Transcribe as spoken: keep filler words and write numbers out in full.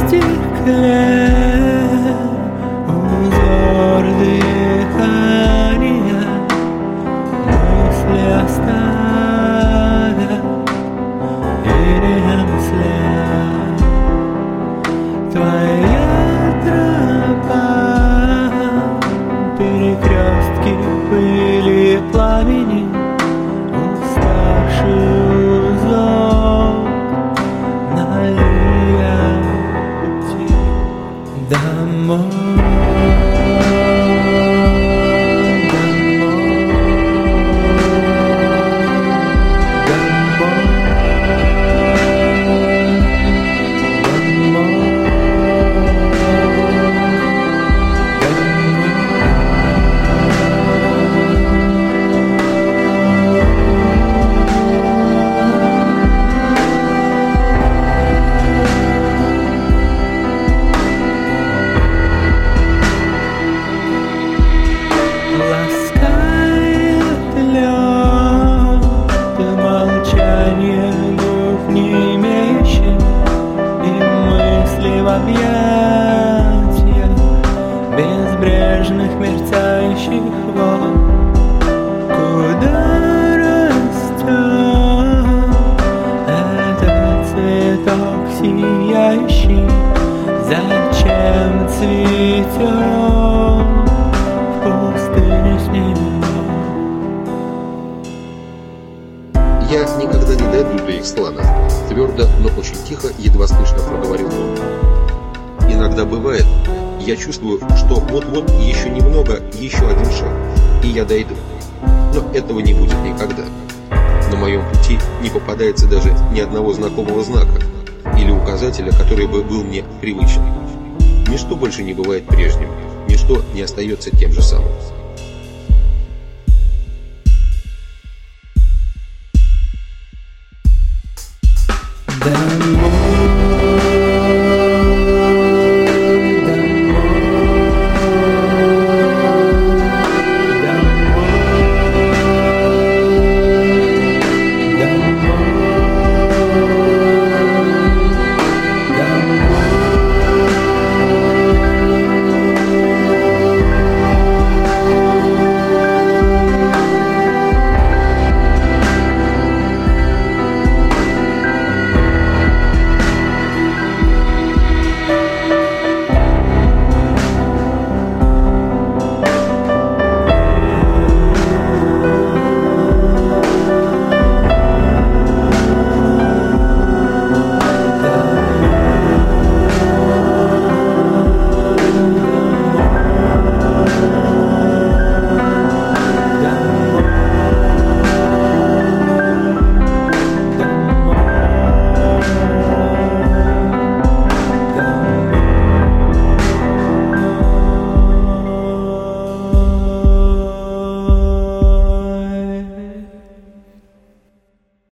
стекле узор дыхания, мысли оставят переосмыслят. Твоя тропа, перекрестки пыли и пламени, уставший узор на линиях пути домой. Объятия безбрежных мерцающих вод, куда растет этот цветок сияющий, зачем цветет в пустыне снега? Я никогда не дойду до их склона, твердо, но очень тихо, едва слышно проговорил он. Иногда бывает, я чувствую, что вот-вот еще немного, еще один шаг, и я дойду. Но этого не будет никогда. На моем пути не попадается даже ни одного знакомого знака или указателя, который бы был мне привычным. Ничто больше не бывает прежним, ничто не остается тем же самым. Домой.